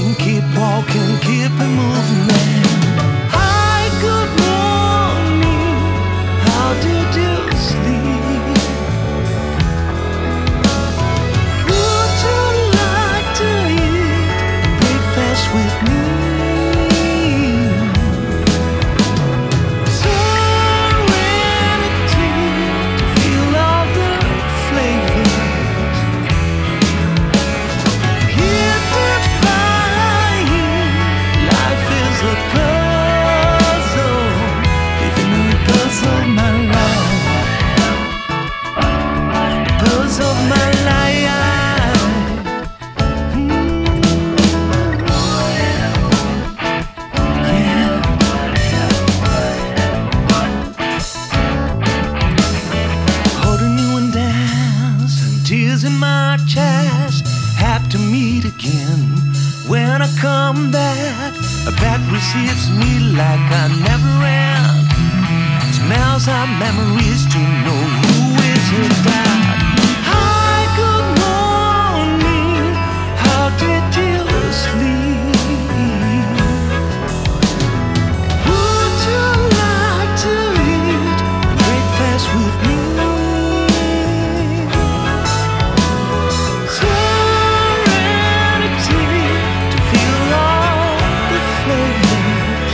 talking, keep walking, keep it moving, man. Hi, good morning. How did you sleep? Would you like to eat breakfast with me? Serenity to feel all the flavors. Hit that fire. Life is a puzzle, even the puzzle of my life. Puzzle of my life. Holding you in dance and tears in my chest. Have to meet again when I come back. A back receives me like I never ran. Smells our memories to know who is your dad. Hi, good morning. How did you sleep? Would you like to eat breakfast with me? Serenity to feel all the flavors.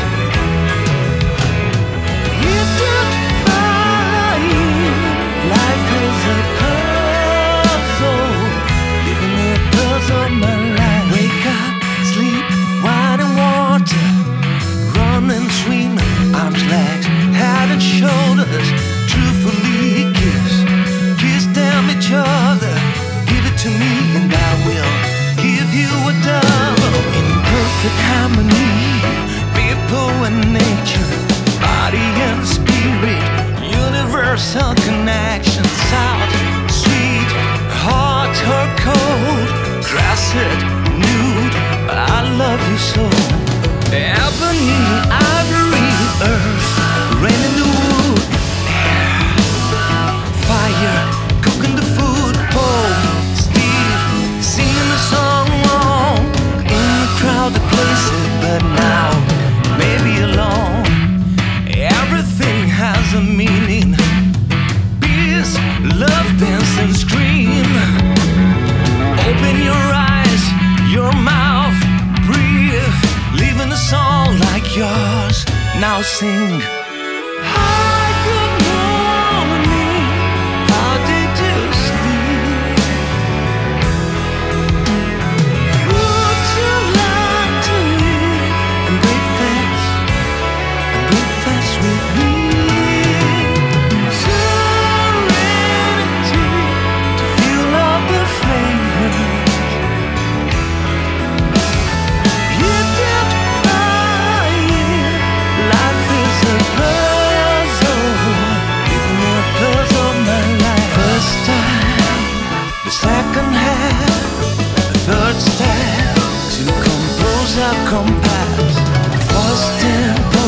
Hit that fire. Life is a puzzle, even the puzzle of my life. Wake up, sleep, wine and water. Run and swim, arms, legs, head and shoulders. Truthfully kiss, kiss them each other. Give it to me and I will give you a double. In perfect harmony, people and nature, body and spirit, universal connection. South, sweet, hot or cold, grassed, nude, I love you so. Ebony, ivory, earth, rain in the wood, air, fire, cooking the food, Paul, Steve, singing the song wrong, in the crowded places, but now, maybe alone, everything has a meaning, peace, love, dance and scream, open your eyes, your mouth, breathe, leaving a song like yours, now sing. Hi, good morning. How did you sleep? Would you like to eat breakfast with me? Serenity to feel all the flavors. Hit that fire. Life is a puzzle, even the puzzle of my life. First time, the second half, the third step to compose our compass. First tempo.